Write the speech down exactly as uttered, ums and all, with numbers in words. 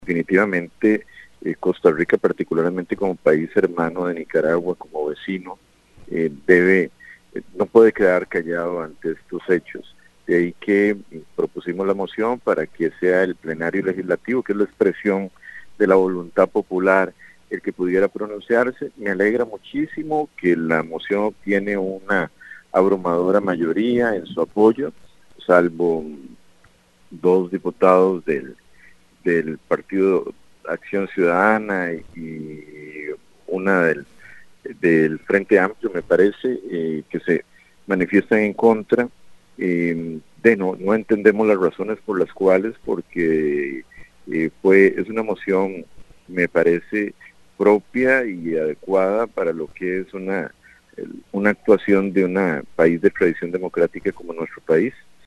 definitivamente eh, Costa Rica, particularmente como país hermano de Nicaragua, como vecino, eh, debe, eh, no puede quedar callado ante estos hechos. De ahí que propusimos la moción para que sea el plenario legislativo, que es la expresión de la voluntad popular, el que pudiera pronunciarse. Me alegra muchísimo que la moción obtiene una abrumadora mayoría en su apoyo, salvo dos diputados del, del Partido Acción Ciudadana y una del, del Frente Amplio, me parece, eh, que se manifiestan en contra. Eh, de no, no entendemos las razones por las cuales, porque eh, fue es una moción, me parece, propia y adecuada para lo que es una, una actuación de un país de tradición democrática como nuestro país.